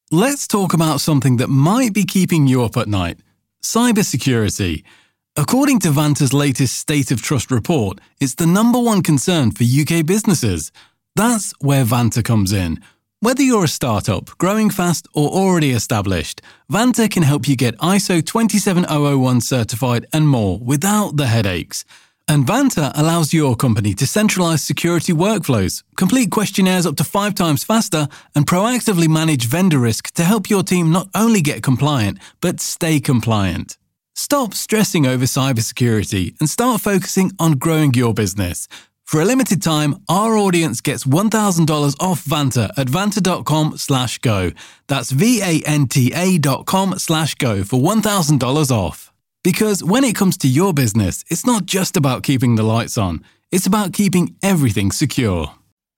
Let's talk about something that might be keeping you up at night: cybersecurity. According to Vanta's latest State of Trust report, it's the number one concern for UK businesses. That's where Vanta comes in. Whether you're a startup, growing fast, or already established, Vanta can help you get ISO 27001 certified and more without the headaches. And Vanta allows your company to centralize security workflows, complete questionnaires up to 5 times faster, and proactively manage vendor risk to help your team not only get compliant, but stay compliant. Stop stressing over cybersecurity and start focusing on growing your business. For a limited time, our audience gets $1,000 off Vanta at vanta.com/go. That's VANTA.com/go for $1,000 off. Because when it comes to your business, it's not just about keeping the lights on. It's about keeping everything secure.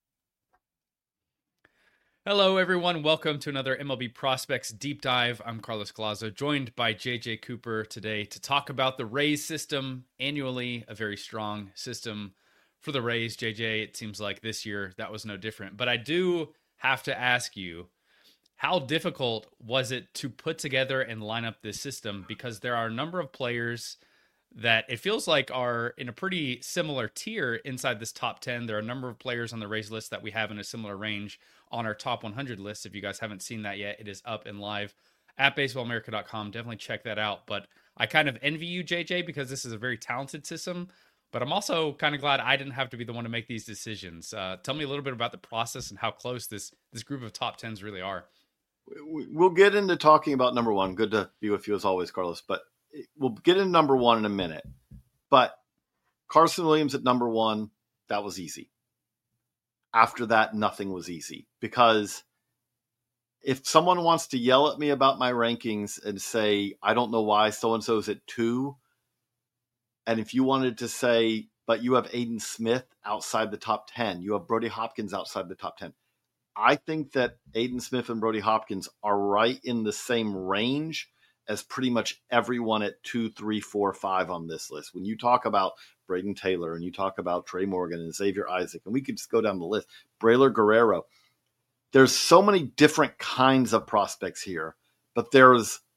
Hello, everyone. Welcome to another MLB Prospects Deep Dive. I'm Carlos Collazo, joined by JJ Cooper today to talk about the Rays system. Annually, a very strong system for the Rays. JJ, it seems like this year that was no different. But I do have to ask you, how difficult was it to put together and line up this system? Because there are a number of players that it feels like are in a pretty similar tier inside this top 10. There are a number of players on the Rays list that we have in a similar range on our top 100 list. If you guys haven't seen that yet, it is up and live at baseballamerica.com. Definitely check that out. But I kind of envy you, JJ, because this is a very talented system. But I'm also kind of glad I didn't have to be the one to make these decisions. Tell me a little bit about the process and how close this group of top 10s really are. We'll get into talking about number one. Good to be with you as always, Carlos. But we'll get into number one in a minute. But Carson Williams at number one, that was easy. After that, nothing was easy. Because if someone wants to yell at me about my rankings and say, I don't know why so-and-so is at 2, and if you wanted to say, but you have Aiden Smith outside the top 10, you have Brody Hopkins outside the top 10, I think that Aiden Smith and Brody Hopkins are right in the same range as pretty much everyone at 2, 3, 4, 5 on this list. When you talk about Braden Taylor and you talk about Trey Morgan and Xavier Isaac, and we could just go down the list, Braylor Guerrero, there's so many different kinds of prospects here, but there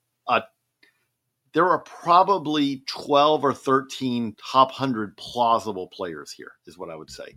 are probably 12 or 13 top 100 plausible players here, is what I would say.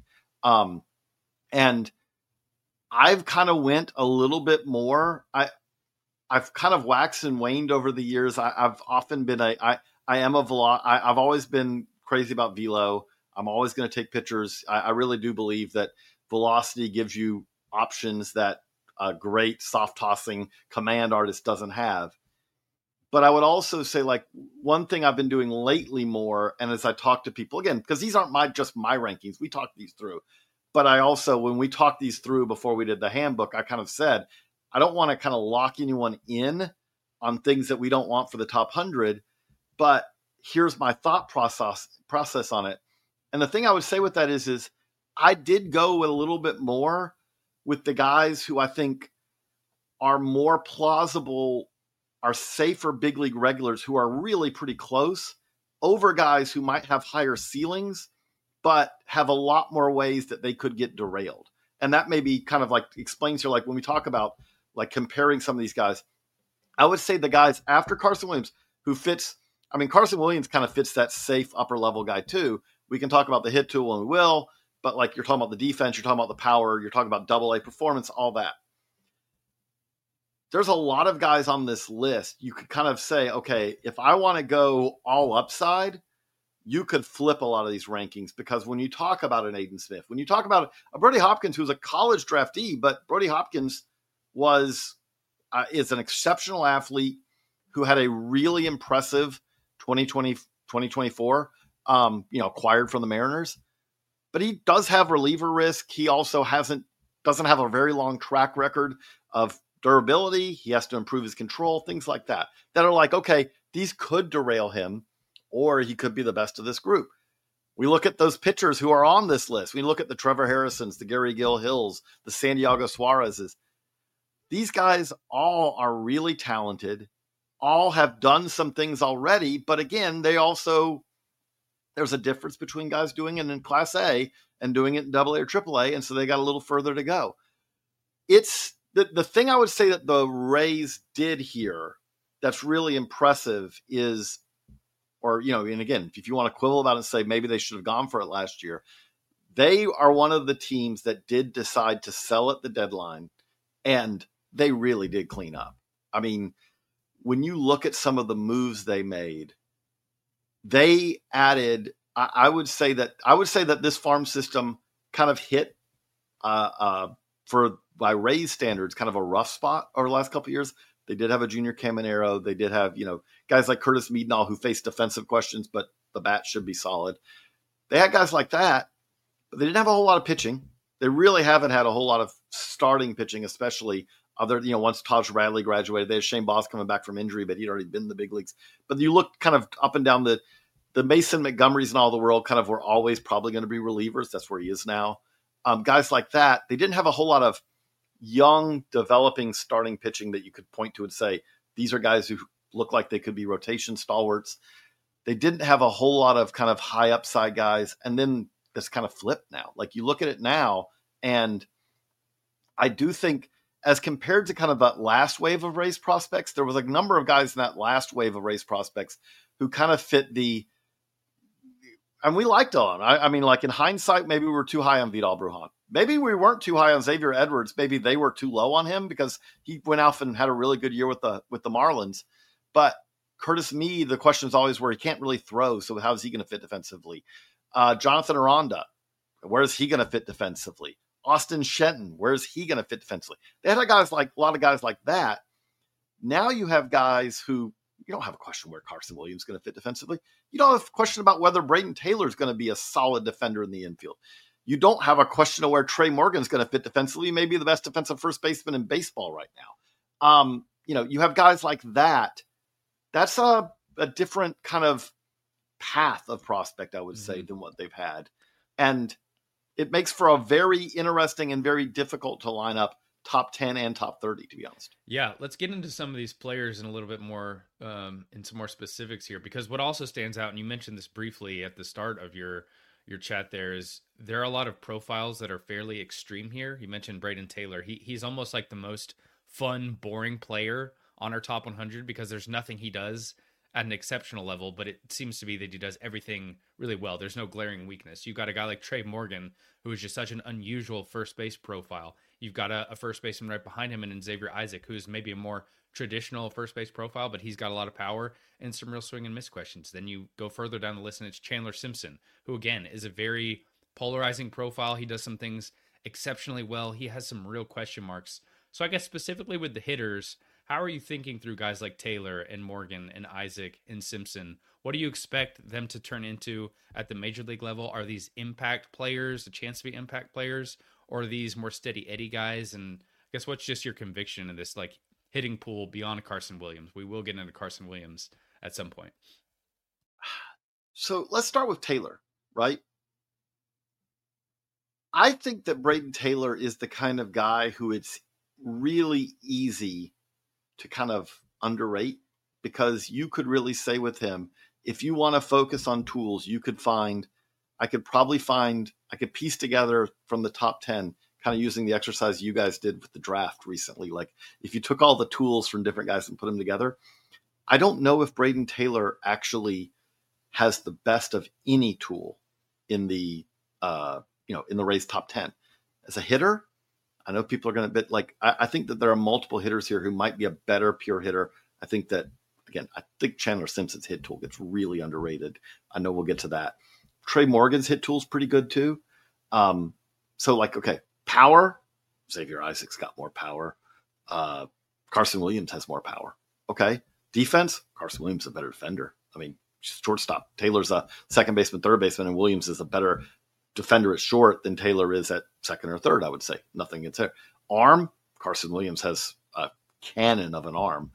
And I've kind of went a little bit more. I've kind of waxed and waned over the years. I've often been I've always been crazy about velo. I'm always going to take pitchers. I really do believe that velocity gives you options that a great soft tossing command artist doesn't have. But I would also say, like, one thing I've been doing lately more, and as I talk to people, again, because these aren't just my rankings, we talk these through. But I also, when we talked these through before we did the handbook, I kind of said, I don't want to kind of lock anyone in on things that we don't want for the top 100, but here's my thought process on it. And the thing I would say with that is I did go a little bit more with the guys who I think are more plausible, are safer big league regulars who are really pretty close, over guys who might have higher ceilings, but have a lot more ways that they could get derailed. And that maybe kind of like explains here, like when we talk about like comparing some of these guys, I would say the guys after Carson Williams who fits, I mean, Carson Williams kind of fits that safe upper level guy too. We can talk about the hit tool and we will, but like you're talking about the defense, you're talking about the power, you're talking about AA performance, all that. There's a lot of guys on this list. You could kind of say, okay, if I want to go all upside, you could flip a lot of these rankings, because when you talk about an Aiden Smith, when you talk about a Brody Hopkins, who's a college draftee, but Brody Hopkins is an exceptional athlete who had a really impressive 2024, acquired from the Mariners, but he does have reliever risk. He also doesn't have a very long track record of durability. He has to improve his control, things like that are like, okay, these could derail him, or he could be the best of this group. We look at those pitchers who are on this list. We look at the Trevor Harrisons, the Gary Gill Hills, the Santiago Suarez's. These guys all are really talented, all have done some things already, but again, there's a difference between guys doing it in Class A and doing it in AA or AAA, and so they got a little further to go. the thing I would say that the Rays did here that's really impressive is, or, and again, if you want to quibble about it and say maybe they should have gone for it last year, they are one of the teams that did decide to sell at the deadline, and they really did clean up. I mean, when you look at some of the moves they made, they added, I would say that this farm system kind of hit by Rays standards, kind of a rough spot over the last couple of years. They did have a junior Caminero. They did have, guys like Curtis Meadnall who faced defensive questions, but the bat should be solid. They had guys like that, but they didn't have a whole lot of pitching. They really haven't had a whole lot of starting pitching, especially once Taj Bradley graduated. They had Shane Boss coming back from injury, but he'd already been in the big leagues. But you look kind of up and down the Mason Montgomerys and all the world kind of were always probably going to be relievers. That's where he is now. Guys like that, they didn't have a whole lot of young, developing starting pitching that you could point to and say, these are guys who look like they could be rotation stalwarts. They didn't have a whole lot of kind of high upside guys. And then this kind of flipped now. Like you look at it now, and I do think as compared to kind of that last wave of Rays prospects, there was a number of guys in that last wave of Rays prospects who kind of fit and we liked them. I mean, like in hindsight, maybe we were too high on Vidal Brujan. Maybe we weren't too high on Xavier Edwards. Maybe they were too low on him because he went off and had a really good year with the Marlins. But Curtis Mead, the question is always where he can't really throw. So how is he going to fit defensively? Jonathan Aranda, where is he going to fit defensively? Austin Shenton, where is he going to fit defensively? They had a lot of guys like that. Now you have guys who you don't have a question where Carson Williams is going to fit defensively. You don't have a question about whether Brayden Taylor is going to be a solid defender in the infield. You don't have a question of where Trey Morgan is going to fit defensively. He may be the best defensive first baseman in baseball right now. You have guys like that. That's a different kind of path of prospect, I would say, than what they've had. And it makes for a very interesting and very difficult to line up top 10 and top 30, to be honest. Yeah, let's get into some of these players in a little bit more, in some more specifics here, because what also stands out, and you mentioned this briefly at the start of your chat there, is there are a lot of profiles that are fairly extreme here. You mentioned Brayden Taylor. He's almost like the most fun, boring player on our top 100 because there's nothing he does at an exceptional level, but it seems to be that he does everything really well. There's no glaring weakness. You've got a guy like Trey Morgan, who is just such an unusual first base profile. You've got a first baseman right behind him in Xavier Isaac, who's maybe a more traditional first base profile, but he's got a lot of power and some real swing and miss questions. Then you go further down the list, and it's Chandler Simpson, who, again, is a very polarizing profile. He does some things exceptionally well. He has some real question marks. So I guess specifically with the hitters, how are you thinking through guys like Taylor and Morgan and Isaac and Simpson? What do you expect them to turn into at the major league level? Are these impact players, a chance to be impact players, or are these more steady Eddie guys? And I guess what's just your conviction in this like hitting pool beyond Carson Williams? We will get into Carson Williams at some point. So let's start with Taylor, right? I think that Brayden Taylor is the kind of guy who it's really easy to kind of underrate, because you could really say with him, if you want to focus on tools, I could piece together from the top 10, kind of using the exercise you guys did with the draft recently. Like if you took all the tools from different guys and put them together, I don't know if Brayden Taylor actually has the best of any tool in the, in the Rays top 10. As a hitter, I know people are going to I think that there are multiple hitters here who might be a better pure hitter. I think Chandler Simpson's hit tool gets really underrated. I know we'll get to that. Trey Morgan's hit tool's pretty good too. Power, Xavier Isaac's got more power. Carson Williams has more power. Okay. Defense, Carson Williams is a better defender. I mean, shortstop. Taylor's a second baseman, third baseman, and Williams is a better defender at short than Taylor is at second or third, I would say. Nothing against there. Arm, Carson Williams has a cannon of an arm.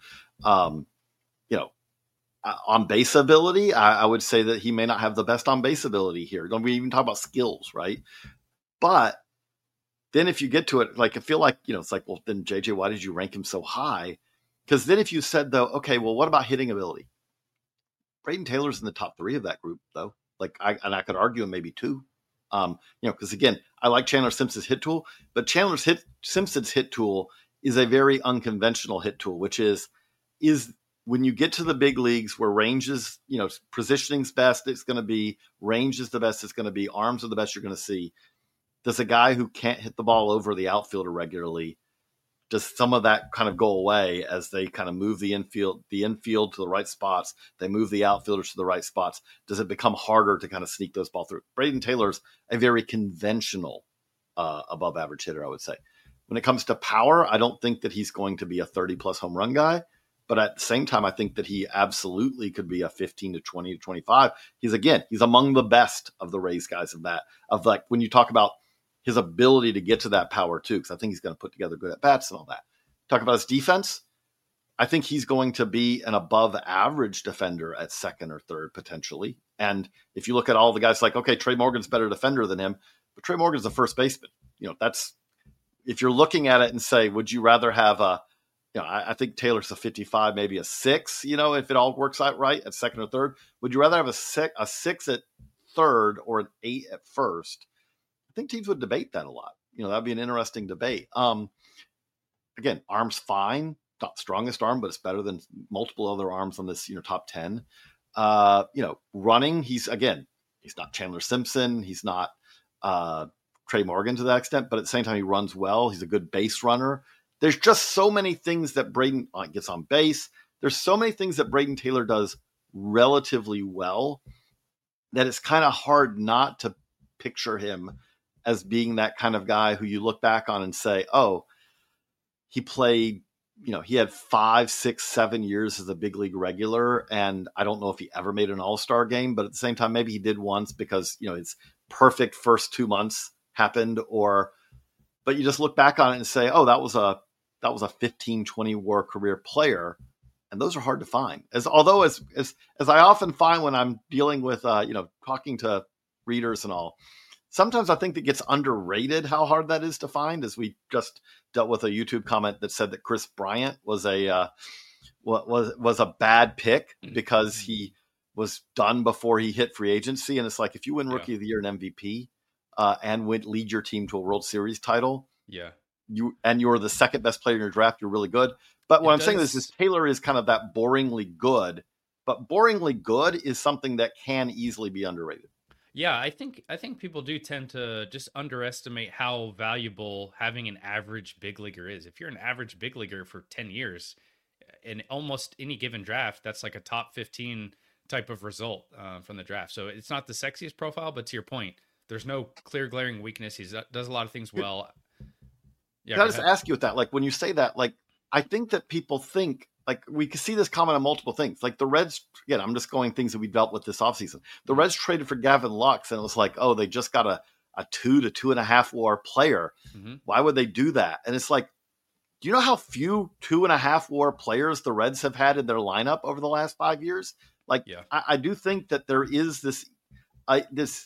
On base ability, I would say that he may not have the best on base ability here. Don't we even talk about skills, right? But then if you get to it, like I feel like, it's like, well, then JJ, why did you rank him so high? Because then if you said though, okay, well, what about hitting ability? Brayden Taylor's in the top 3 of that group though. I could argue him maybe 2. Because again, I like Chandler Simpson's hit tool, but Simpson's hit tool is a very unconventional hit tool, which is when you get to the big leagues where range is, positioning's best, it's going to be, range is the best it's going to be, arms are the best you're going to see. Does a guy who can't hit the ball over the outfielder regularly, does some of that kind of go away as they kind of move the infield to the right spots? They move the outfielders to the right spots. Does it become harder to kind of sneak those balls through? Brayden Taylor's a very conventional above average hitter, I would say. When it comes to power, I don't think that he's going to be a 30-plus home run guy. But at the same time, I think that he absolutely could be a 15 to 20 to 25. He's among the best of the Rays guys of like when you talk about his ability to get to that power too, because I think he's going to put together good at-bats and all that. Talk about his defense. I think he's going to be an above average defender at second or third potentially. And if you look at all the guys like, okay, Trey Morgan's a better defender than him, but Trey Morgan's a first baseman. That's, if you're looking at it and say, would you rather have I think Taylor's a 55, maybe a 6, if it all works out right at second or third. Would you rather have a 6 at third or an 8 at first? I think teams would debate that a lot. That'd be an interesting debate. Again, arm's fine, not strongest arm, but it's better than multiple other arms on this, top 10. Running, he's not Chandler Simpson. He's not Trey Morgan to that extent, but at the same time, he runs well. He's a good base runner. There's just so many things that Brayden gets on base. There's so many things that Brayden Taylor does relatively well that it's kind of hard not to picture him as being that kind of guy who you look back on and say, oh, he played, he had 5, 6, 7 years as a big league regular. And I don't know if he ever made an all-star game, but at the same time, maybe he did once because, his perfect first 2 months happened, but you just look back on it and say, oh, that was a 15, 20 WAR career player. And those are hard to find. As I often find when I'm dealing with, talking to readers and all, sometimes I think it gets underrated how hard that is to find, as we just dealt with a YouTube comment that said that Chris Bryant was a bad pick because he was done before he hit free agency. And it's like, if you win Rookie of the Year and MVP and lead your team to a World Series title, you're the second best player in your draft, you're really good. But what I'm saying is Taylor is kind of that boringly good, but boringly good is something that can easily be underrated. Yeah, I think people do tend to just underestimate how valuable having an average big leaguer is. If you're an average big leaguer for 10 years, in almost any given draft, that's like a top 15 type of result from the draft. So it's not the sexiest profile, but to your point, there's no clear glaring weakness. He does a lot of things well. Yeah, can I just ask you with that? Like when you say that, like I think that people think, like we can see this comment on multiple things. Like the Reds, again, I'm just going things that we dealt with this offseason. The Reds traded for Gavin Lux, and it was like, oh, they just got a 2 to 2.5 WAR player. Mm-hmm. Why would they do that? And it's like, do you know how few 2.5 WAR players the Reds have had in their lineup over the last 5 years? Like, I do think that there is this. I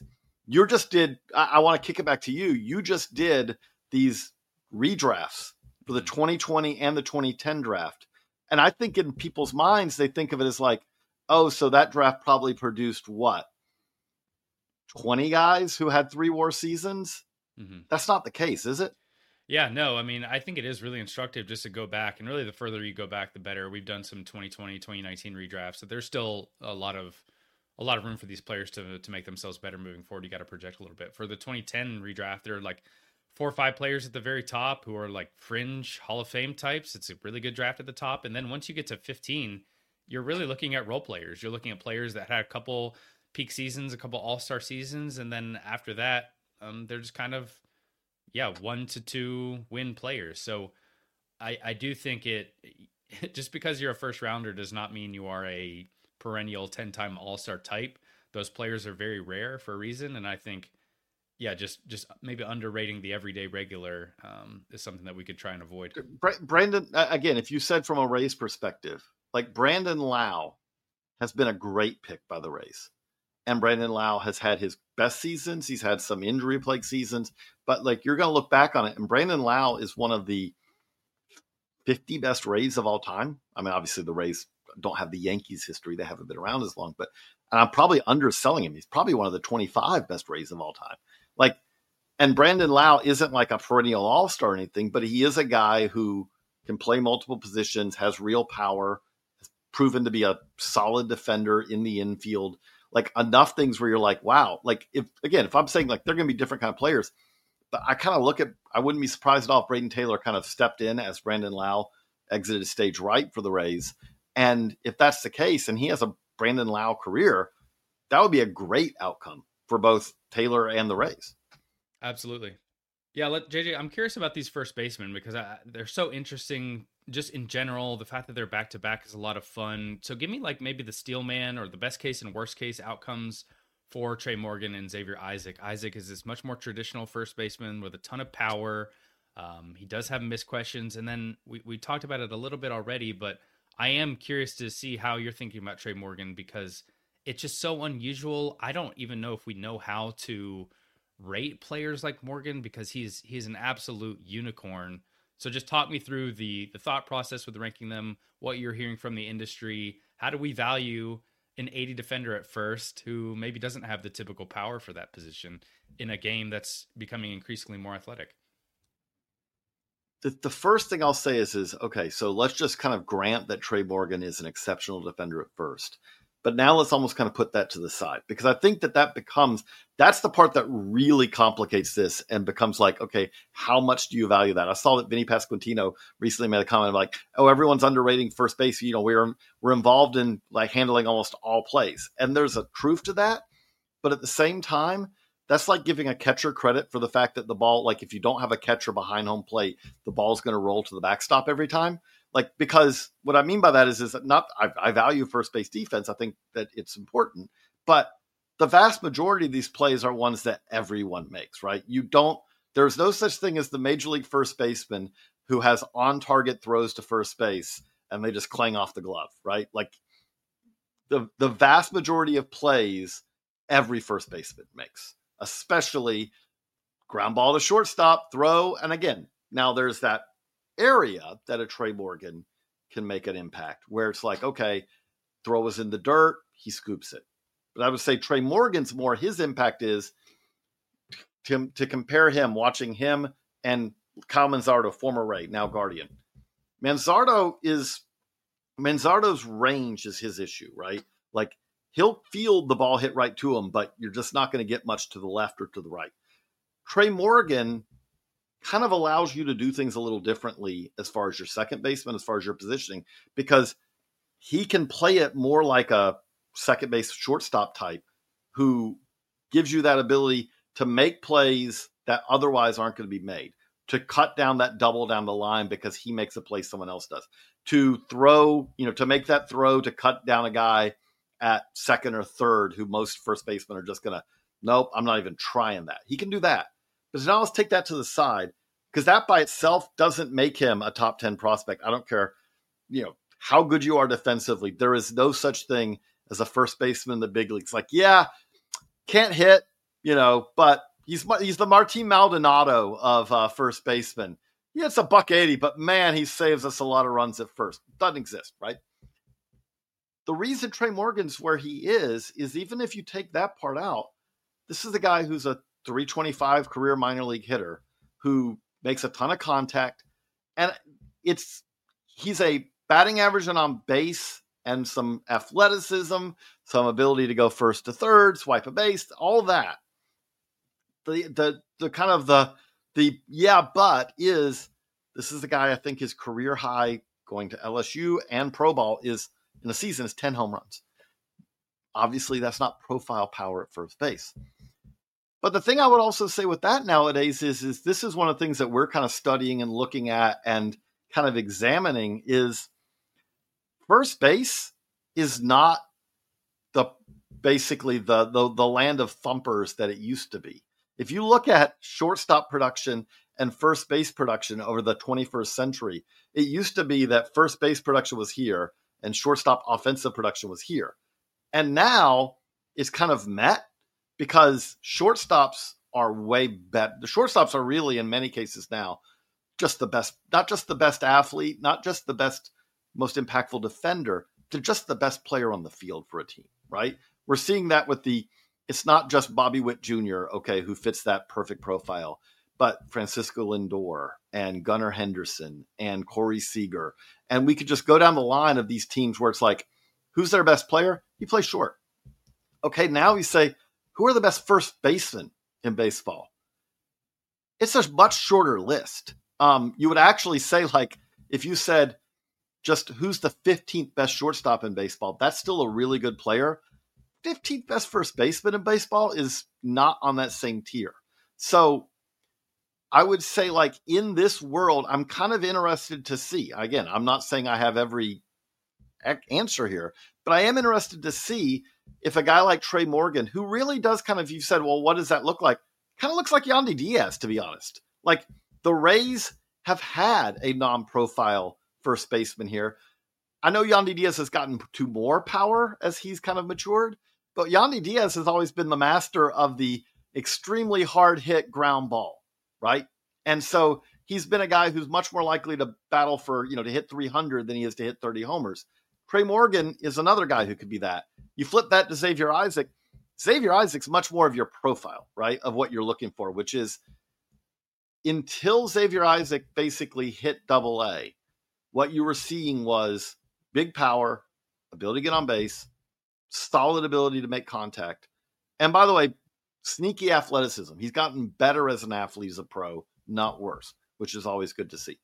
want to kick it back to you. You just did these redrafts for the 2020 and the 2010 draft. And I think in people's minds, they think of it as like, oh, so that draft probably produced what? 20 guys who had 3 WAR seasons? Mm-hmm. That's not the case, is it? Yeah, no, I mean, I think it is really instructive just to go back. And really, the further you go back, the better. We've done some 2020, 2019 redrafts. So there's still a lot of room for these players to make themselves better moving forward. You got to project a little bit. For the 2010 redraft, there are like 4 or 5 players at the very top who are like fringe Hall of Fame types. It's a really good draft at the top. And then once you get to 15, you're really looking at role players. You're looking at players that had a couple peak seasons, a couple all-star seasons. And then after that, they're just kind of, 1 to 2 win players. So I do think it just because you're a first rounder does not mean you are a perennial 10-time all-star type. Those players are very rare for a reason. And I think, just maybe underrating the everyday regular is something that we could try and avoid. Brandon, again, if you said from a Rays perspective, like Brandon Lau has been a great pick by the Rays. And Brandon Lau has had his best seasons. He's had some injury-plagued seasons. But like you're going to look back on it, and Brandon Lau is one of the 50 best Rays of all time. I mean, obviously the Rays don't have the Yankees history. They haven't been around as long. But I'm probably underselling him. He's probably one of the 25 best Rays of all time. Like, and Brandon Lau isn't like a perennial all-star or anything, but he is a guy who can play multiple positions, has real power, has proven to be a solid defender in the infield. Like enough things where you're like, wow. Like if I'm saying like they're going to be different kind of players, but I kind of look at, I wouldn't be surprised at all if Braden Taylor kind of stepped in as Brandon Lau exited stage right for the Rays. And if that's the case, and he has a Brandon Lau career, that would be a great outcome for both Taylor and the Rays. Absolutely. Yeah, JJ, I'm curious about these first basemen because they're so interesting just in general. The fact that they're back-to-back is a lot of fun. So give me like maybe the steel man or the best case and worst case outcomes for Trey Morgan and Xavier Isaac. Isaac is this much more traditional first baseman with a ton of power. He does have missed questions. And then we talked about it a little bit already, but I am curious to see how you're thinking about Trey Morgan because it's just so unusual. I don't even know if we know how to rate players like Morgan because he's an absolute unicorn. So just talk me through the thought process with ranking them, what you're hearing from the industry. How do we value an 80 defender at first who maybe doesn't have the typical power for that position in a game that's becoming increasingly more athletic? The first thing I'll say is okay, so let's just kind of grant that Trey Morgan is an exceptional defender at first. But now let's almost kind of put that to the side because I think that's the part that really complicates this and becomes like, okay, how much do you value that? I saw that Vinny Pasquantino recently made a comment like, oh, everyone's underrating first base. You know, we're involved in like handling almost all plays. And there's a truth to that. But at the same time, that's like giving a catcher credit for the fact that the ball, like if you don't have a catcher behind home plate, the ball's going to roll to the backstop every time. Like, because what I mean by that is that not, I value first base defense. I think that it's important, but the vast majority of these plays are ones that everyone makes, right? There's no such thing as the major league first baseman who has on target throws to first base and they just clang off the glove, right? Like the vast majority of plays, every first baseman makes, especially ground ball to shortstop, throw. And again, now there's that area that a Trey Morgan can make an impact where it's like, okay, throw was in the dirt, he scoops it. But I would say Trey Morgan's more, his impact is to compare him, watching him and Kyle Manzardo, former Ray, now Guardian. Manzardo's range is his issue, right? Like he'll field the ball hit right to him, but you're just not going to get much to the left or to the right. Trey Morgan kind of allows you to do things a little differently as far as your second baseman, as far as your positioning, because he can play it more like a second base shortstop type who gives you that ability to make plays that otherwise aren't going to be made, to cut down that double down the line because he makes a play someone else does, to throw, to make that throw to cut down a guy at second or third who most first basemen are just going to, nope, I'm not even trying that. He can do that. But now let's take that to the side because that by itself doesn't make him a top 10 prospect. I don't care, how good you are defensively. There is no such thing as a first baseman in the big leagues. Like, yeah, can't hit, but he's the Martin Maldonado of first baseman. Yeah, it's $180, but man, he saves us a lot of runs at first. Doesn't exist, right? The reason Trey Morgan's where he is even if you take that part out, this is a guy who's a 325 career minor league hitter who makes a ton of contact. And he's a batting average and on base and some athleticism, some ability to go first to third, swipe a base, all that. The kind of the but is this is the guy I think his career high going to LSU and pro ball is in the season is 10 home runs. Obviously that's not profile power at first base. But the thing I would also say with that nowadays is this is one of the things that we're kind of studying and looking at and kind of examining is first base is not basically the land of thumpers that it used to be. If you look at shortstop production and first base production over the 21st century, it used to be that first base production was here and shortstop offensive production was here. And now it's kind of met because shortstops are way better. The shortstops are really, in many cases now, just the best, not just the best athlete, not just the best, most impactful defender. They're just the best player on the field for a team, right? We're seeing that with it's not just Bobby Witt Jr., okay, who fits that perfect profile, but Francisco Lindor and Gunnar Henderson and Corey Seager. And we could just go down the line of these teams where it's like, who's their best player? He plays short. Okay, now we say, who are the best first basemen in baseball? It's a much shorter list. You would actually say, like, if you said just who's the 15th best shortstop in baseball, that's still a really good player. 15th best first baseman in baseball is not on that same tier. So I would say, like, in this world, I'm kind of interested to see. Again, I'm not saying I have every answer here, but I am interested to see if a guy like Trey Morgan, who really does kind of, you said, well, what does that look like? Kind of looks like Yandy Diaz, to be honest. Like, the Rays have had a non-profile first baseman here. I know Yandy Diaz has gotten to more power as he's kind of matured, but Yandy Diaz has always been the master of the extremely hard hit ground ball, right? And so he's been a guy who's much more likely to battle for, to hit 300 than he is to hit 30 homers. Trey Morgan is another guy who could be that. You flip that to Xavier Isaac. Xavier Isaac's much more of your profile, right, of what you're looking for, which is until Xavier Isaac basically hit AA, what you were seeing was big power, ability to get on base, solid ability to make contact. And by the way, sneaky athleticism. He's gotten better as an athlete as a pro, not worse, which is always good to see.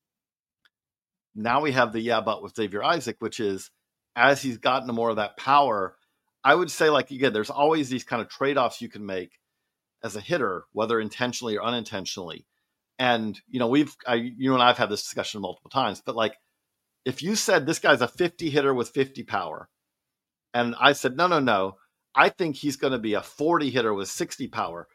Now we have the but with Xavier Isaac, which is as he's gotten to more of that power, I would say, like, again, there's always these kind of trade-offs you can make as a hitter, whether intentionally or unintentionally. And, you and I've had this discussion multiple times, but like, if you said this guy's a 50 hitter with 50 power, and I said, no, I think he's going to be a 40 hitter with 60 power,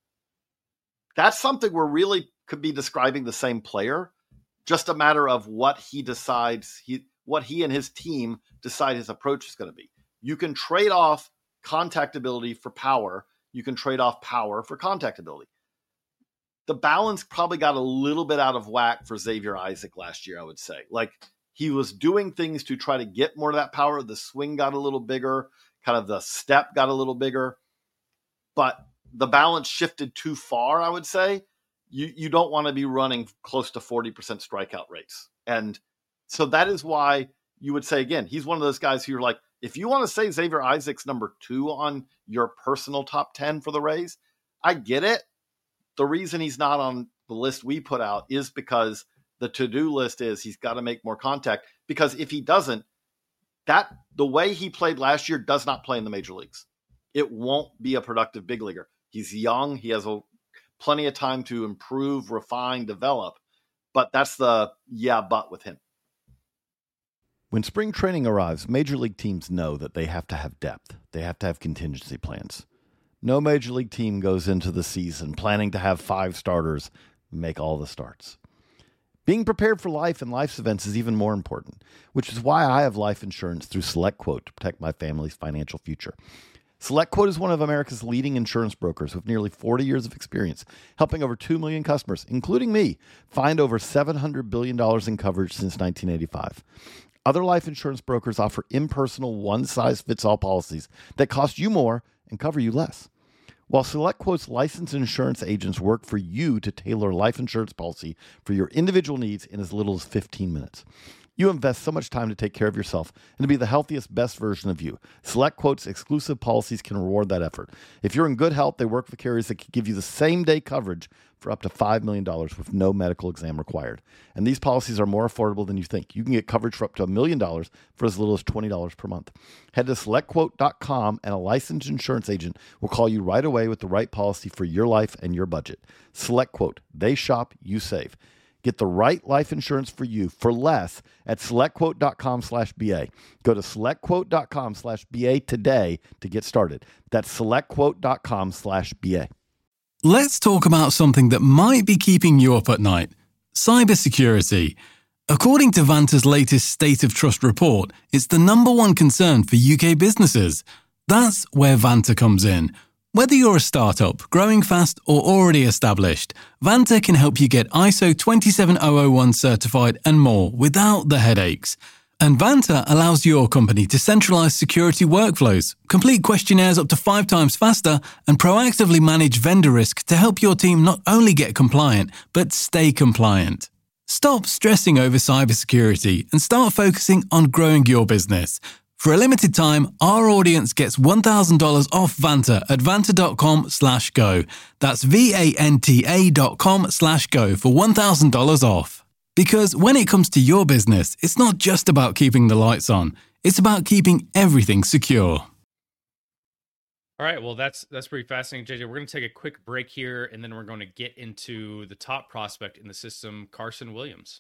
that's something we're really could be describing the same player, just a matter of what he decides, what he and his team decide his approach is going to be. You can trade off contact ability for power. You can trade off power for contact ability. The balance probably got a little bit out of whack for Xavier Isaac last year, I would say. Like, he was doing things to try to get more of that power. The swing got a little bigger, kind of the step got a little bigger, but the balance shifted too far, I would say. You don't want to be running close to 40% strikeout rates. And so that is why you would say, again, he's one of those guys who you're like, if you want to say Xavier Isaac's number 2 on your personal top 10 for the Rays, I get it. The reason he's not on the list we put out is because the to-do list is he's got to make more contact. Because if he doesn't, the way he played last year does not play in the major leagues. It won't be a productive big leaguer. He's young. He has plenty of time to improve, refine, develop. But that's the but with him. When spring training arrives, major league teams know that they have to have depth. They have to have contingency plans. No major league team goes into the season planning to have 5 starters make all the starts. Being prepared for life and life's events is even more important, which is why I have life insurance through SelectQuote to protect my family's financial future. SelectQuote is one of America's leading insurance brokers with nearly 40 years of experience, helping over 2 million customers, including me, find over $700 billion in coverage since 1985. Other life insurance brokers offer impersonal, one-size-fits-all policies that cost you more and cover you less. While SelectQuote's licensed insurance agents work for you to tailor a life insurance policy for your individual needs in as little as 15 minutes. You invest so much time to take care of yourself and to be the healthiest, best version of you. SelectQuote's exclusive policies can reward that effort. If you're in good health, they work with carriers that can give you the same-day coverage for up to $5 million with no medical exam required. And these policies are more affordable than you think. You can get coverage for up to $1 million for as little as $20 per month. Head to SelectQuote.com and a licensed insurance agent will call you right away with the right policy for your life and your budget. SelectQuote. They shop, you save. Get the right life insurance for you for less at SelectQuote.com/BA. Go to SelectQuote.com/BA today to get started. That's SelectQuote.com/BA. Let's talk about something that might be keeping you up at night: cybersecurity. According to Vanta's latest State of Trust report, it's the number one concern for UK businesses. That's where Vanta comes in. Whether you're a startup, growing fast, or already established, Vanta can help you get ISO 27001 certified and more without the headaches. And Vanta allows your company to centralize security workflows, complete questionnaires up to 5 times faster, and proactively manage vendor risk to help your team not only get compliant, but stay compliant. Stop stressing over cybersecurity and start focusing on growing your business. For a limited time, our audience gets $1,000 off Vanta at vanta.com/go. That's VANTA.com/go for $1,000 off. Because when it comes to your business, it's not just about keeping the lights on. It's about keeping everything secure. All right, well, that's pretty fascinating, JJ. We're going to take a quick break here, and then we're going to get into the top prospect in the system, Carson Williams.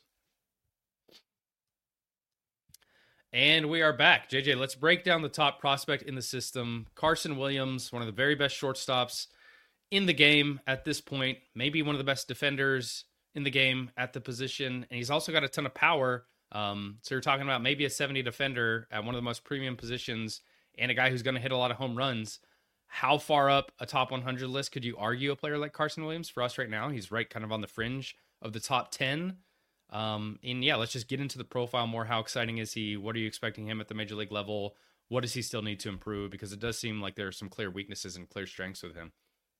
And we are back. JJ, let's break down the top prospect in the system. Carson Williams, one of the very best shortstops in the game at this point, maybe one of the best defenders in the game at the position, and he's also got a ton of power. So you're talking about maybe a 70 defender at one of the most premium positions and a guy who's going to hit a lot of home runs. How far up a top 100 list could you argue a player like Carson Williams for us right now? He's right kind of on the fringe of the top 10. And yeah, let's just get into the profile more. How exciting is he? What are you expecting him at the major league level? What does he still need to improve? Because it does seem like there are some clear weaknesses and clear strengths with him.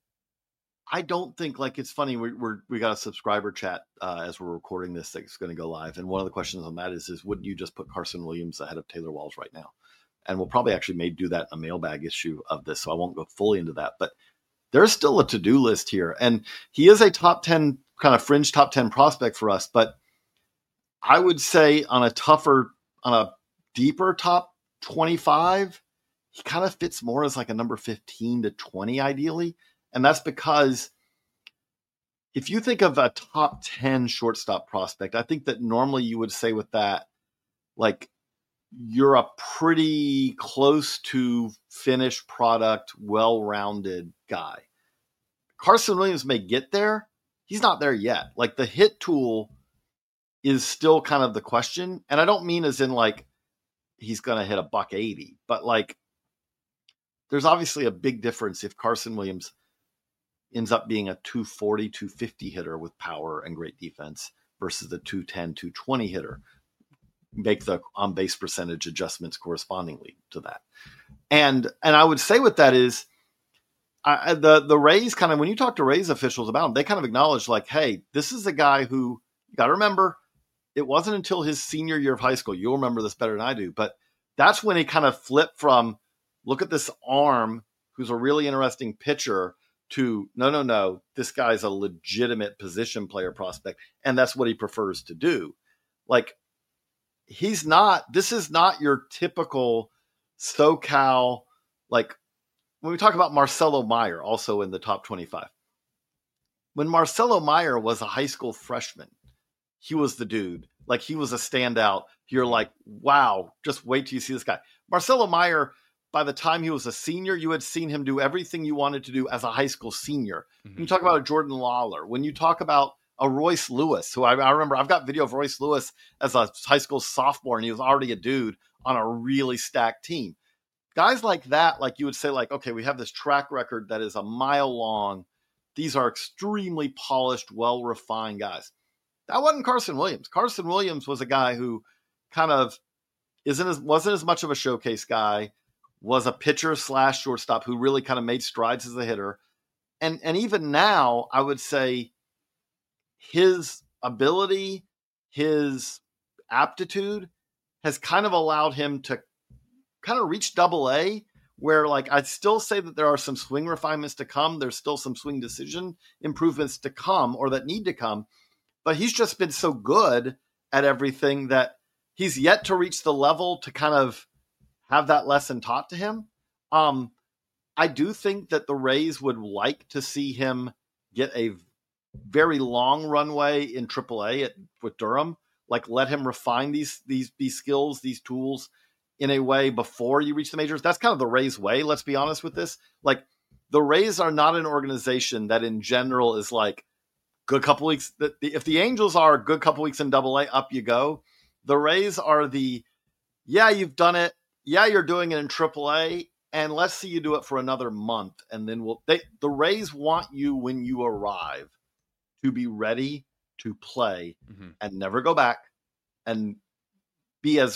I don't think, like, it's funny. We got a subscriber chat as we're recording this that's going to go live, and one of the questions on that is wouldn't you just put Carson Williams ahead of Taylor Walls right now? And we'll probably actually may do that in a mailbag issue of this, so I won't go fully into that. But there's still a to-do list here, and he is a top 10 kind of fringe top 10 prospect for us. But I would say on a deeper top 25, he kind of fits more as like a number 15 to 20 ideally. And that's because if you think of a top 10 shortstop prospect, I think that normally you would say with that, like, you're a pretty close to finished product, well-rounded guy. Carson Williams may get there. He's not there yet. Like, the hit tool is still kind of the question. And I don't mean as in like he's going to hit a $180, but like there's obviously a big difference if Carson Williams ends up being a 240, 250 hitter with power and great defense versus the 210, 220 hitter. Make the on-base percentage adjustments correspondingly to that. And I would say with that is the Rays kind of, when you talk to Rays officials about him, they kind of acknowledge like, hey, this is a guy who, you got to remember, it wasn't until his senior year of high school, you'll remember this better than I do, but that's when he kind of flipped from, look at this arm, who's a really interesting pitcher, to no, this guy's a legitimate position player prospect, and that's what he prefers to do. Like, this is not your typical SoCal, like when we talk about Marcelo Meyer, also in the top 25. When Marcelo Meyer was a high school freshman, he was the dude. Like, he was a standout. You're like, wow, just wait till you see this guy. Marcelo Meyer, by the time he was a senior, you had seen him do everything you wanted to do as a high school senior. Mm-hmm. When you talk about a Jordan Lawler, when you talk about a Royce Lewis, who I remember, I've got video of Royce Lewis as a high school sophomore, and he was already a dude on a really stacked team. Guys like that, like you would say, like, okay, we have this track record that is a mile long. These are extremely polished, well-refined guys. That wasn't Carson Williams. Carson Williams was a guy who kind of wasn't as much of a showcase guy, was a pitcher / shortstop who really kind of made strides as a hitter. And even now, I would say his ability, his aptitude has kind of allowed him to kind of reach AA, where, like, I'd still say that there are some swing refinements to come. There's still some swing decision improvements to come, or that need to come. But he's just been so good at everything that he's yet to reach the level to kind of have that lesson taught to him. I do think that the Rays would like to see him get a very long runway in AAA with Durham. Like, let him refine these skills, these tools in a way before you reach the majors. That's kind of the Rays way. Let's be honest with this. Like, the Rays are not an organization that in general is like, good couple weeks. If the Angels are a good couple weeks in AA, up you go. The Rays are yeah, you've done it. Yeah, you're doing it in AAA, and let's see you do it for another month, and then the Rays want you when you arrive to be ready to play and never go back and be as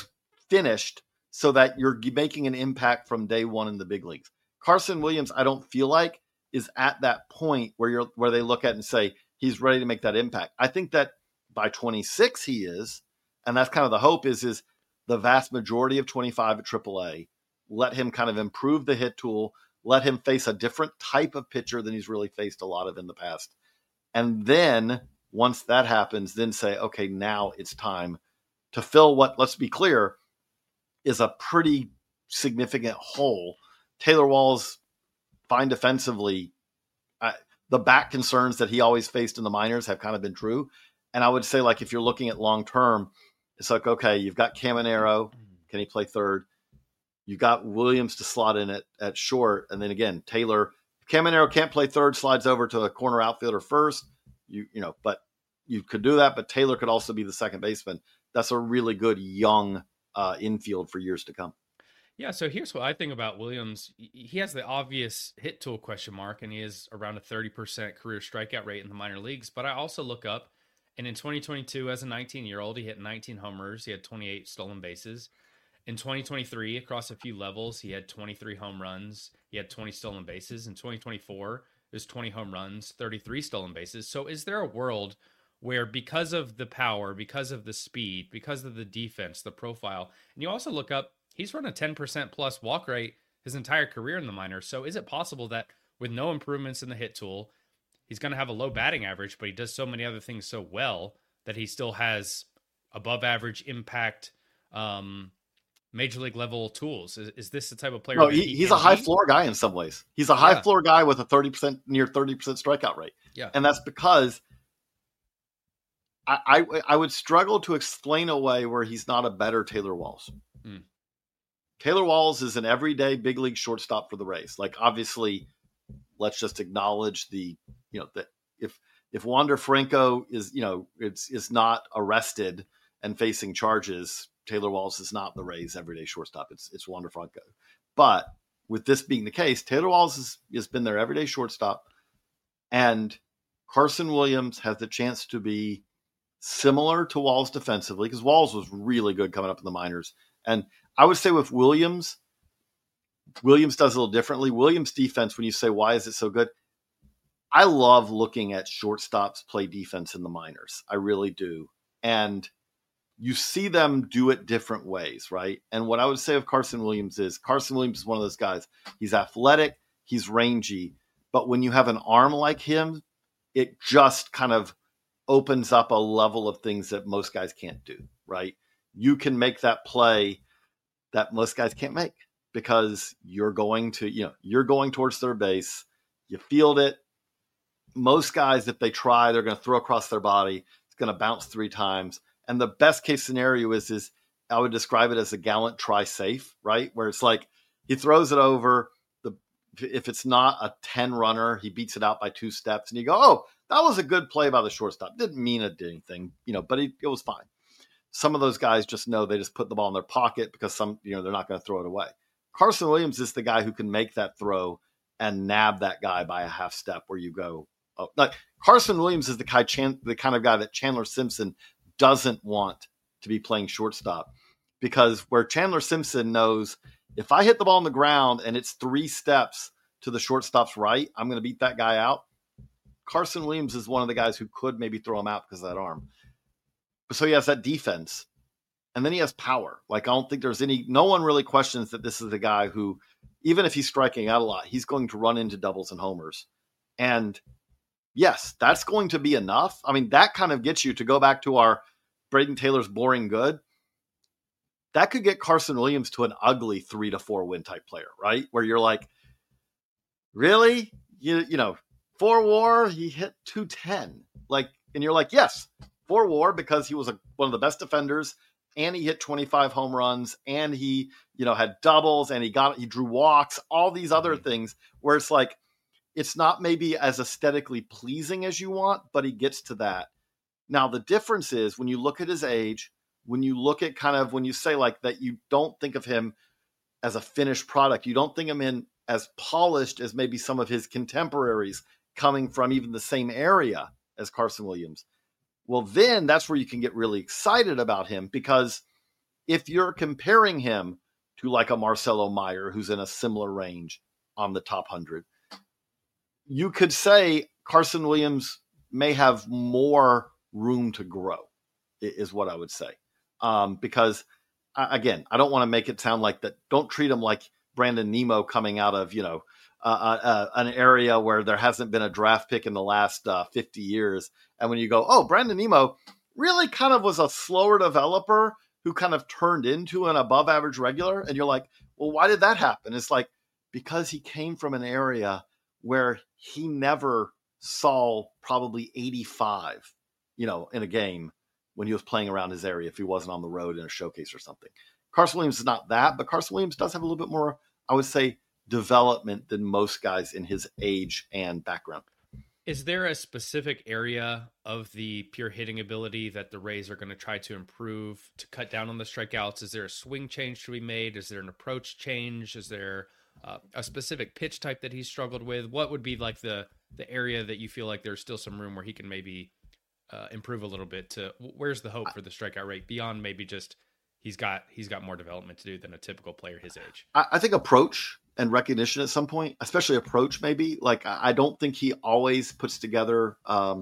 finished so that you're making an impact from day one in the big leagues. Carson Williams, I don't feel like, is at that point where they look at it and say he's ready to make that impact. I think that by 26 he is, and that's kind of the hope is the vast majority of 25 at AAA. Let him kind of improve the hit tool, let him face a different type of pitcher than he's really faced a lot of in the past. And then once that happens, then say, okay, now it's time to fill what, let's be clear, is a pretty significant hole. Taylor Walls, fine defensively. The back concerns that he always faced in the minors have kind of been true. And I would say, like, if you're looking at long term, it's like, okay, you've got Caminero. Can he play third? You've got Williams to slot in at short. And then again, Taylor, if Caminero can't play third, slides over to a corner outfielder first. But you could do that. But Taylor could also be the second baseman. That's a really good young infield for years to come. Yeah, so here's what I think about Williams. He has the obvious hit tool question mark, and he is around a 30% career strikeout rate in the minor leagues. But I also look up, and in 2022, as a 19-year-old, he hit 19 homers. He had 28 stolen bases. In 2023, across a few levels, he had 23 home runs. He had 20 stolen bases. In 2024, there's 20 home runs, 33 stolen bases. So is there a world where, because of the power, because of the speed, because of the defense, the profile, and you also look up, he's run a 10% plus walk rate his entire career in the minors. So is it possible that with no improvements in the hit tool, he's going to have a low batting average, but he does so many other things so well that he still has above average impact, major league level tools? Is this the type of player? No, he's a high floor guy in some ways. He's a high floor guy with a near 30% strikeout rate. Yeah. And that's because I would struggle to explain a way where he's not a better Taylor Walls. Taylor Walls is an everyday big league shortstop for the Rays. Like, obviously, let's just acknowledge that if Wander Franco is, is not arrested and facing charges, Taylor Walls is not the Rays' everyday shortstop. It's Wander Franco. But with this being the case, Taylor Walls has been their everyday shortstop, and Carson Williams has the chance to be similar to Walls defensively, because Walls was really good coming up in the minors. And I would say with Williams does a little differently. Williams' defense, when you say, why is it so good? I love looking at shortstops play defense in the minors. I really do. And you see them do it different ways, right? And what I would say of Carson Williams is one of those guys. He's athletic, he's rangy, but when you have an arm like him, it just kind of opens up a level of things that most guys can't do, right? You can make that play that most guys can't make because you're going towards third base, you field it. Most guys, if they try, they're going to throw across their body. It's going to bounce 3 times. And the best case scenario is I would describe it as a gallant try safe, right? Where it's like he throws it over. If it's not a 10 runner, he beats it out by 2 steps. And you go, oh, that was a good play by the shortstop. Didn't mean it did anything, but it was fine. Some of those guys just know they just put the ball in their pocket because they're not going to throw it away. Carson Williams is the guy who can make that throw and nab that guy by a half step where you go, oh, like Carson Williams is the kind of guy that Chandler Simpson doesn't want to be playing shortstop, because where Chandler Simpson knows if I hit the ball on the ground and it's 3 steps to the shortstop's right, I'm going to beat that guy out. Carson Williams is one of the guys who could maybe throw him out because of that arm. So he has that defense, and then he has power. Like, I don't think no one really questions that this is the guy who, even if he's striking out a lot, he's going to run into doubles and homers. And yes, that's going to be enough. I mean, that kind of gets you to go back to our Braden Taylor's boring good. That could get Carson Williams to an ugly 3 to 4 win type player, right? Where you're like, really? 4 WAR, he hit 210. And you're like, yes, 4 WAR because he was one of the best defenders, and he hit 25 home runs, and he, had doubles, and he drew walks, all these other things where it's like, it's not maybe as aesthetically pleasing as you want, but he gets to that. Now, the difference is when you look at his age, when you look at when you say like that, you don't think of him as a finished product. You don't think of him as polished as maybe some of his contemporaries coming from even the same area as Carson Williams. Well, then that's where you can get really excited about him, because if you're comparing him to like a Marcelo Meyer, who's in a similar range on the top 100, you could say Carson Williams may have more room to grow, is what I would say. Because, again, I don't want to make it sound like that. Don't treat him like Brandon Nimmo coming out of, an area where there hasn't been a draft pick in the last 50 years. And when you go, oh, Brandon Nimmo really kind of was a slower developer who kind of turned into an above average regular. And you're like, well, why did that happen? It's like, because he came from an area where he never saw probably 85, in a game when he was playing around his area, if he wasn't on the road in a showcase or something. Carson Williams is not that, but Carson Williams does have a little bit more, I would say, development than most guys in his age and background. Is there a specific area of the pure hitting ability that the Rays are going to try to improve to cut down on the strikeouts? Is there a swing change to be made? Is there an approach change? Is there a specific pitch type that he's struggled with? What would be like the area that you feel like there's still some room where he can maybe improve a little bit? To where's the hope for the strikeout rate beyond maybe just he's got more development to do than a typical player his age? I think approach and recognition at some point, especially approach, maybe. Like, I don't think he always puts together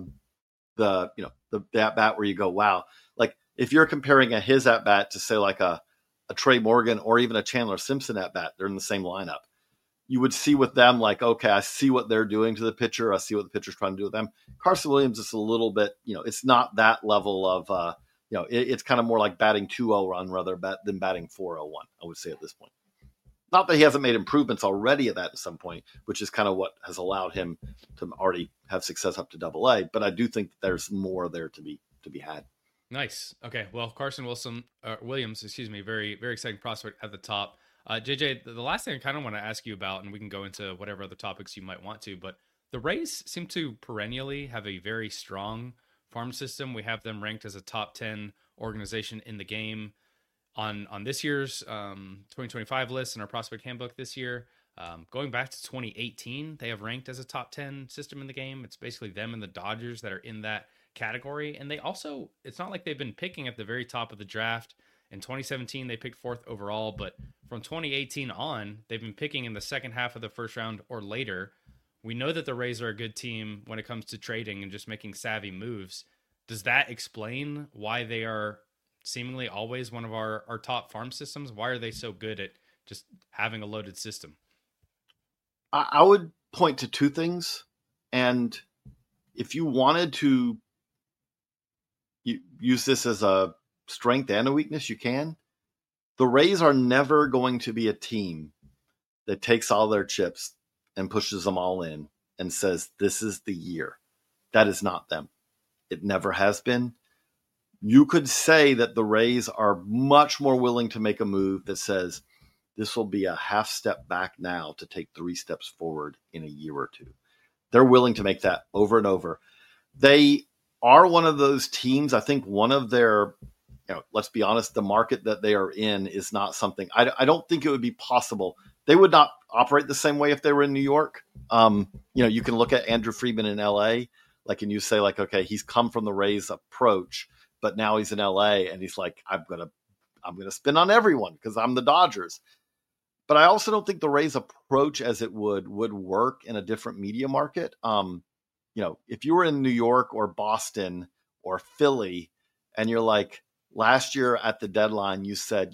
the at bat where you go, wow. Like, if you're comparing his at bat to say like a Trey Morgan or even a Chandler Simpson at bat, they're in the same lineup. You would see with them, like, okay, I see what they're doing to the pitcher. I see what the pitcher's trying to do with them. Carson Williams is a little bit, it's not that level of, it's kind of more like batting 2-0 run rather than batting 4-0-1, I would say at this point. Not that he hasn't made improvements already at that at some point, which is kind of what has allowed him to already have success up to AA. But I do think that there's more there to be had. Nice. Okay. Well, Carson Williams, very, very exciting prospect at the top. JJ, the last thing I kind of want to ask you about, and we can go into whatever other topics you might want to, but the Rays seem to perennially have a very strong farm system. We have them ranked as a top 10 organization in the game on this year's 2025 list in our prospect handbook this year. Going back to 2018, they have ranked as a top 10 system in the game. It's basically them and the Dodgers that are in that category. And they also, it's not like they've been picking at the very top of the draft. In 2017, they picked 4th overall, but from 2018 on, they've been picking in the second half of the first round or later. We know that the Rays are a good team when it comes to trading and just making savvy moves. Does that explain why they are seemingly always one of our top farm systems? Why are they so good at just having a loaded system? I would point to two things. And if you wanted to use this as a strength and a weakness, you can. The Rays are never going to be a team that takes all their chips and pushes them all in and says, this is the year. That is not them. It never has been. You could say that the Rays are much more willing to make a move that says, this will be a half step back now to take 3 steps forward in a year or two. They're willing to make that over and over. They are one of those teams. I think one of their, let's be honest, the market that they are in is not something, I don't think it would be possible. They would not operate the same way if they were in New York. You can look at Andrew Friedman in LA, and you say like, okay, he's come from the Rays approach, but now he's in LA and he's like, I'm going to spin on everyone because I'm the Dodgers. But I also don't think the Rays approach as it would work in a different media market. If you were in New York or Boston or Philly and you're like, last year at the deadline, you said,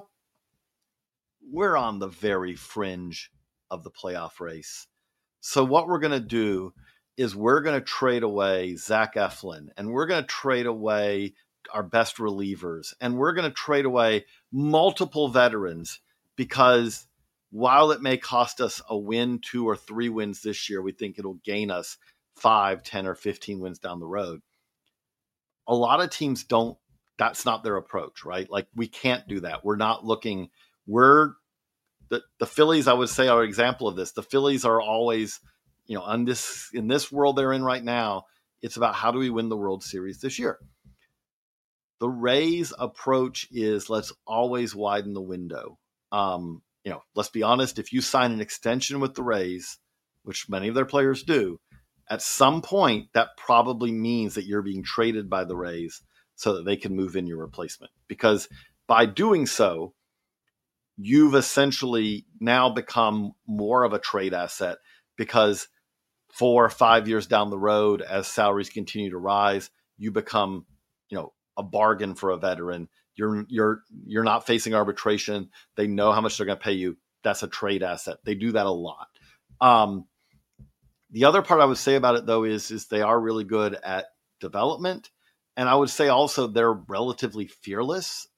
we're on the very fringe of the playoff race. So what we're going to do is we're going to trade away Zach Eflin, and we're going to trade away our best relievers, and we're going to trade away multiple veterans, because while it may cost us a win, 2 or 3 wins this year, we think it'll gain us 5, 10, or 15 wins down the road. A lot of teams don't. That's not their approach, right? Like, we can't do that. We're not looking. The Phillies, I would say, are an example of this. The Phillies are always, in this world they're in right now, it's about how do we win the World Series this year. The Rays' approach is let's always widen the window. Let's be honest, if you sign an extension with the Rays, which many of their players do, at some point that probably means that you're being traded by the Rays so that they can move in your replacement. Because by doing so, you've essentially now become more of a trade asset, because 4 or 5 years down the road, as salaries continue to rise, you become, a bargain for a veteran. You're not facing arbitration. They know how much they're going to pay you. That's a trade asset. They do that a lot. The other part I would say about it, though, is they are really good at development. And I would say also they're relatively fearless.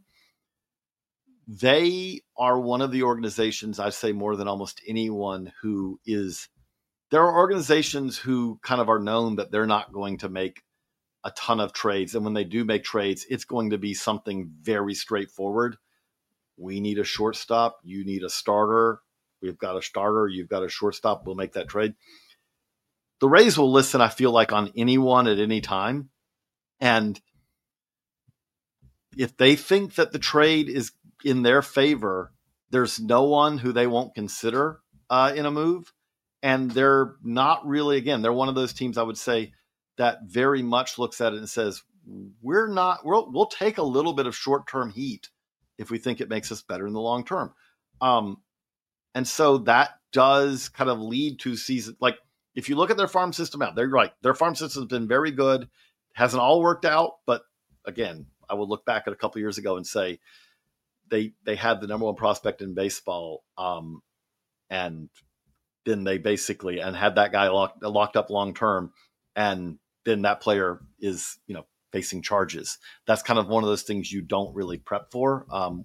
They are one of the organizations, I say more than almost anyone, there are organizations who kind of are known that they're not going to make a ton of trades. And when they do make trades, it's going to be something very straightforward. We need a shortstop. You need a starter. We've got a starter. You've got a shortstop. We'll make that trade. The Rays will listen, I feel like, on anyone at any time. And if they think that the trade is in their favor, there's no one who they won't consider in a move. And they're not really, again, they're one of those teams, I would say, that very much looks at it and says, we'll take a little bit of short-term heat if we think it makes us better in the long term. And so that does kind of lead to season. Like, if you look at their farm system out, they're right. Their farm system has been very good. Hasn't all worked out. But again, I will look back at a couple of years ago and say they had the number one prospect in baseball. And then they basically, and had that guy locked up long-term. And then that player is, facing charges. That's kind of one of those things you don't really prep for.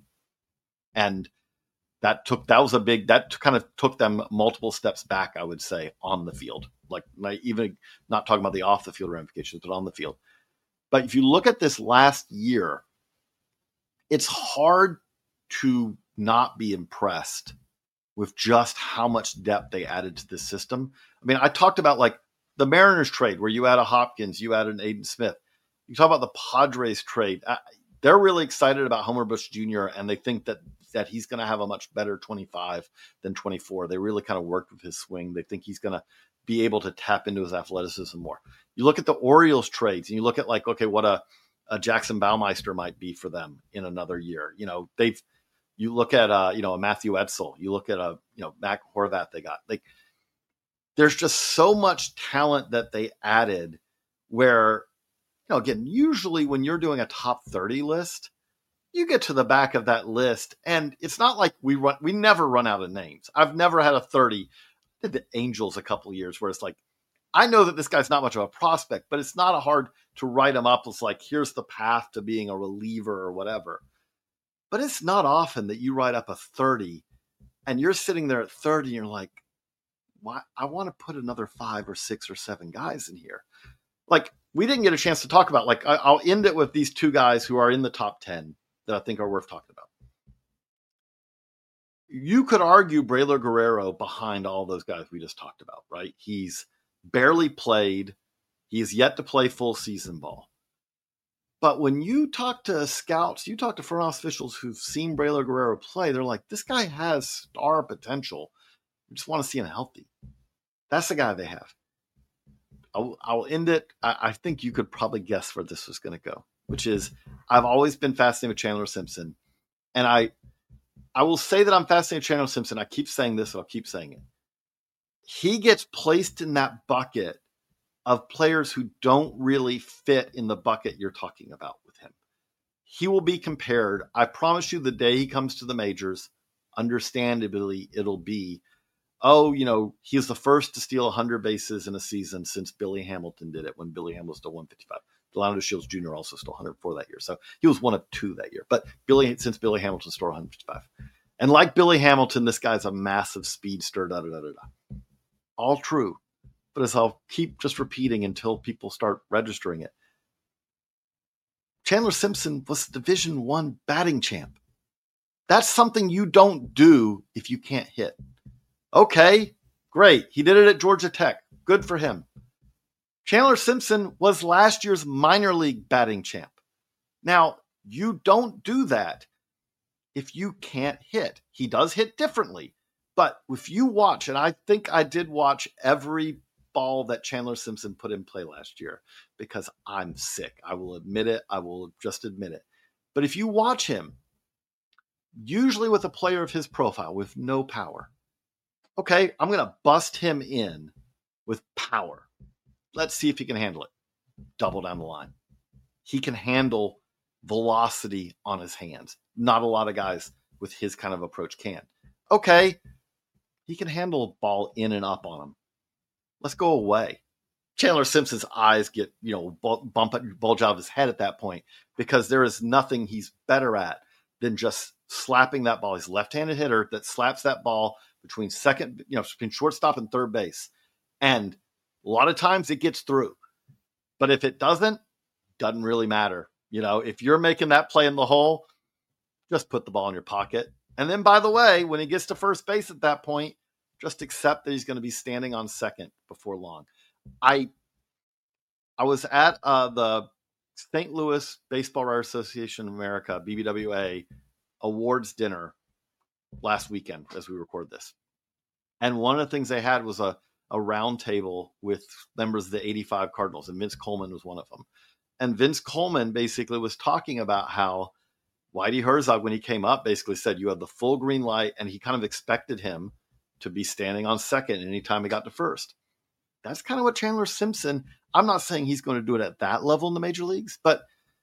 And that kind of took them multiple steps back, I would say, on the field. Like, even not talking about the off the field ramifications, but on the field. But if you look at this last year, it's hard to not be impressed with just how much depth they added to this system. I mean, I talked about like the Mariners trade where you add a Hopkins, you add an Aiden Smith. You talk about the Padres trade. They're really excited about Homer Bush Jr. and they think that he's going to have a much better 25 than 24. They really kind of worked with his swing. They think he's going to be able to tap into his athleticism more. You look at the Orioles trades and you look at like, okay, what a Jackson Baumeister might be for them in another year. You look at a Matthew Edsel, you look at Mac Horvath they got. Like, there's just so much talent that they added where, again, usually when you're doing a top 30 list, you get to the back of that list and it's not like we never run out of names. I've never had a 30. I did the Angels a couple of years where it's like, I know that this guy's not much of a prospect, but it's not hard to write him up. It's like, here's the path to being a reliever or whatever. But it's not often that you write up a 30 and you're sitting there at 30 and you're like, why? I want to put another 5 or 6 or 7 guys in here. Like, we didn't get a chance to talk about, like, I'll end it with these 2 guys who are in the top 10 that I think are worth talking about. You could argue Braylor Guerrero behind all those guys we just talked about, right? He's barely played. He is yet to play full season ball. But when you talk to scouts, you talk to front office officials who've seen Braylor Guerrero play, they're like, this guy has star potential. We just want to see him healthy. That's the guy they have. I'll end it. I think you could probably guess where this was going to go, which is I've always been fascinated with Chandler Simpson. And I will say that I'm fascinated with Chandler Simpson. I keep saying this, and I'll keep saying it. He gets placed in that bucket of players who don't really fit in the bucket you're talking about with him. He will be compared. I promise you, the day he comes to the majors, understandably, it'll be, he's the first to steal 100 bases in a season since Billy Hamilton did it when Billy Hamilton stole 155. Delano Shields Jr. also stole 104 that year. So he was one of 2 that year. But since Billy Hamilton stole 155. And like Billy Hamilton, this guy's a massive speedster, all true. But as I'll keep just repeating until people start registering it, Chandler Simpson was Division I batting champ. That's something you don't do if you can't hit. Okay, great. He did it at Georgia Tech. Good for him. Chandler Simpson was last year's minor league batting champ. Now, you don't do that if you can't hit. He does hit differently. But if you watch, and I think I did watch every ball that Chandler Simpson put in play last year because I'm sick. I will admit it. I will just admit it. But if you watch him, usually with a player of his profile with no power, okay, I'm going to bust him in with power. Let's see if he can handle it. Double down the line. He can handle velocity on his hands. Not a lot of guys with his kind of approach can. Okay, he can handle ball in and up on him. Let's go away. Chandler Simpson's eyes get, bulge out of his head at that point because there is nothing he's better at than just slapping that ball. He's a left-handed hitter that slaps that ball between between shortstop and third base. And a lot of times it gets through. But if it doesn't really matter. If you're making that play in the hole, just put the ball in your pocket. And then, by the way, when he gets to first base at that point, just accept that he's going to be standing on second before long. I was at the St. Louis Baseball Writers Association of America, BBWA, awards dinner last weekend as we record this. And one of the things they had was a round table with members of the 85 Cardinals, and Vince Coleman was one of them. And Vince Coleman basically was talking about how Whitey Herzog, when he came up, basically said you had the full green light, and he kind of expected him to be standing on second anytime he got to first. That's kind of what Chandler Simpson, I'm not saying he's going to do it at that level in the major leagues, but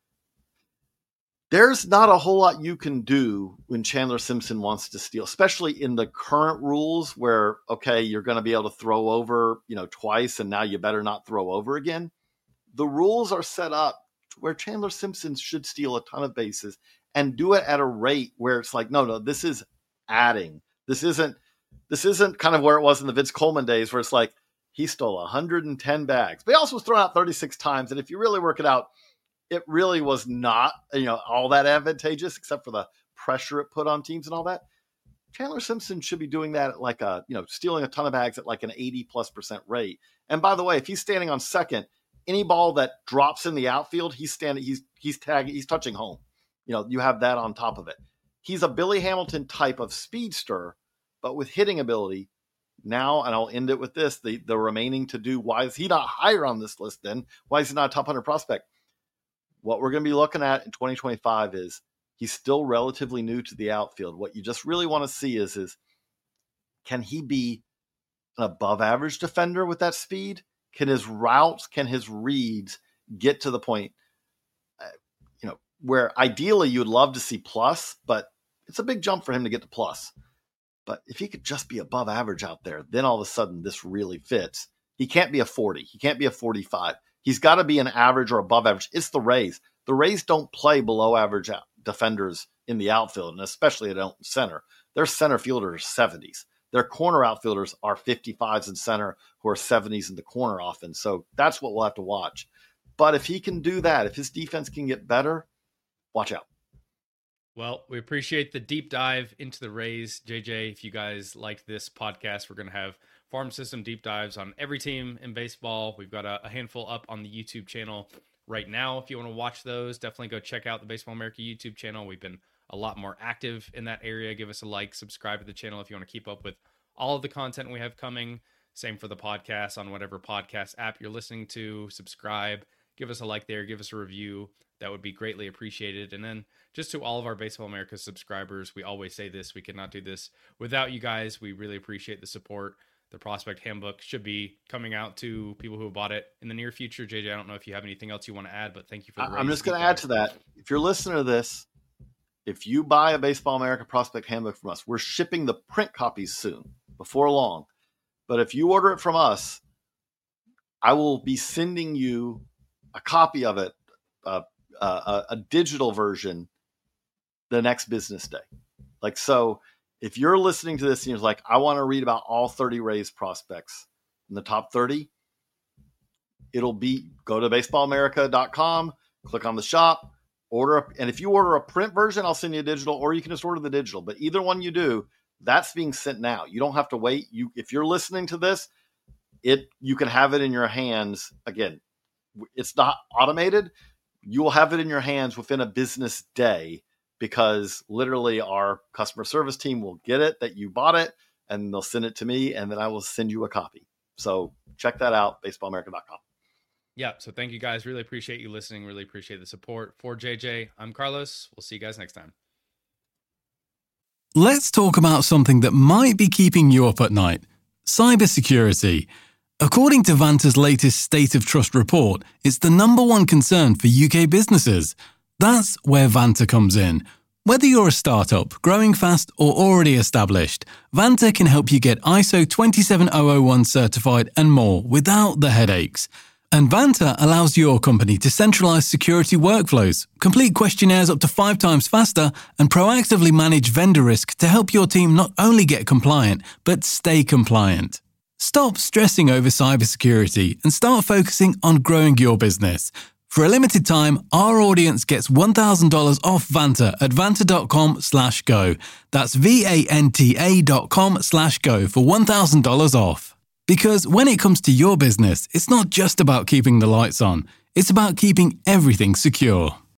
there's not a whole lot you can do when Chandler Simpson wants to steal, especially in the current rules where, okay, you're going to be able to throw over, twice, and now you better not throw over again. The rules are set up where Chandler Simpson should steal a ton of bases and do it at a rate where it's like, no, this is adding. This isn't kind of where it was in the Vince Coleman days where it's like he stole 110 bags, but he also was thrown out 36 times. And if you really work it out, it really was not, all that advantageous except for the pressure it put on teams and all that. Chandler Simpson should be doing that at like stealing a ton of bags at like an 80+% rate. And by the way, if he's standing on second, any ball that drops in the outfield, he's touching home. You have that on top of it. He's a Billy Hamilton type of speedster, but with hitting ability. Now, and I'll end it with this, the remaining to do, why is he not higher on this list then? Why is he not a top 100 prospect? What we're going to be looking at in 2025 is he's still relatively new to the outfield. What you just really want to see is can he be an above average defender with that speed? Can his routes, can his reads get to the point, where ideally you would love to see plus, but it's a big jump for him to get to plus. But if he could just be above average out there, then all of a sudden this really fits. He can't be a 40. He can't be a 45. He's got to be an average or above average. It's the Rays. The Rays don't play below average defenders in the outfield, and especially at center. Their center fielders are 70s. Their corner outfielders are 55s in center who are 70s in the corner often. So that's what we'll have to watch. But if he can do that, if his defense can get better, watch out. Well, we appreciate the deep dive into the Rays. JJ, if you guys like this podcast, we're going to have farm system deep dives on every team in baseball. We've got a handful up on the YouTube channel right now. If you want to watch those, definitely go check out the Baseball America YouTube channel. We've been a lot more active in that area. Give us a like, subscribe to the channel if you want to keep up with all of the content we have coming. Same for the podcast on whatever podcast app you're listening to. Subscribe, give us a like there, give us a review. That would be greatly appreciated. And then just to all of our Baseball America subscribers, we always say this, we could not do this without you guys. We really appreciate the support. The Prospect Handbook should be coming out to people who have bought it in the near future. JJ, I don't know if you have anything else you want to add, but thank you for the I'm just going to add to that. If you're listening to this, if you buy a Baseball America Prospect Handbook from us, we're shipping the print copies soon, before long. But if you order it from us, I will be sending you a copy of it, a digital version, the next business day. So if you're listening to this and you're like, I want to read about all 30 Rays prospects in the top 30, go to baseballamerica.com, click on the shop, and if you order a print version, I'll send you a digital, or you can just order the digital. But either one you do, that's being sent now. You don't have to wait. If you're listening to this, you can have it in your hands. Again, it's not automated. You will have it in your hands within a business day, because literally our customer service team will get it that you bought it, and they'll send it to me, and then I will send you a copy. So check that out, baseballamerica.com. Yeah. So thank you guys. Really appreciate you listening. Really appreciate the support. For JJ, I'm Carlos. We'll see you guys next time. Let's talk about something that might be keeping you up at night: cybersecurity. According to Vanta's latest State of Trust report, it's the number one concern for UK businesses. That's where Vanta comes in. Whether you're a startup, growing fast, or already established, Vanta can help you get ISO 27001 certified and more without the headaches. And Vanta allows your company to centralize security workflows, complete questionnaires up to 5 times faster, and proactively manage vendor risk to help your team not only get compliant, but stay compliant. Stop stressing over cybersecurity and start focusing on growing your business. For a limited time, our audience gets $1,000 off Vanta at vanta.com/go. That's VANTA.com/go for $1,000 off. Because when it comes to your business, it's not just about keeping the lights on. It's about keeping everything secure.